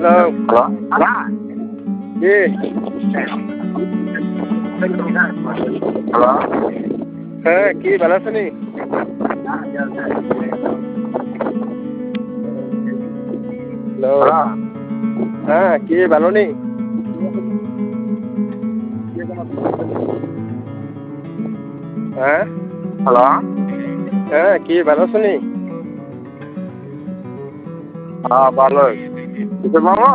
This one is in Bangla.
হ্যালো কি হ্যালো হ্যাঁ কি ভালো আছো নি? হ্যালো হ্যালো হ্যাঁ কি ভালো নি? হ্যাঁ হ্যালো হ্যাঁ কি ভালো আছো নি? হ্যাঁ ভালো কিসের মামা